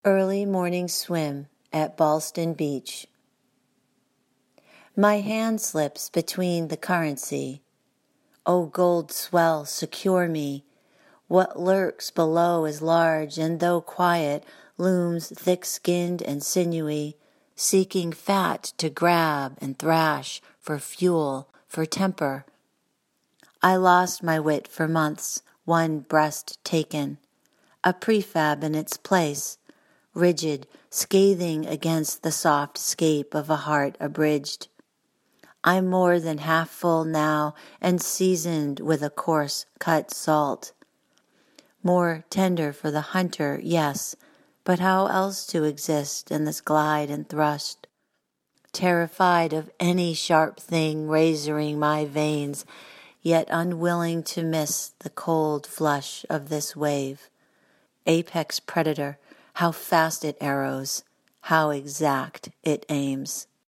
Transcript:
Early morning swim at Ballston Beach. My hand slips between the currency. O gold swell, secure me. What lurks below is large, and though quiet, looms thick-skinned and sinewy, seeking fat to grab and thrash for fuel, for temper. I lost my wit for months, one breast taken, a prefab in its place, rigid, scathing against the soft scape of a heart abridged. I'm more than half full now and seasoned with a coarse cut salt. More tender for the hunter, yes, but how else to exist in this glide and thrust? Terrified of any sharp thing razoring my veins, yet unwilling to miss the cold flush of this wave. Apex predator, how fast it arrows, how exact it aims.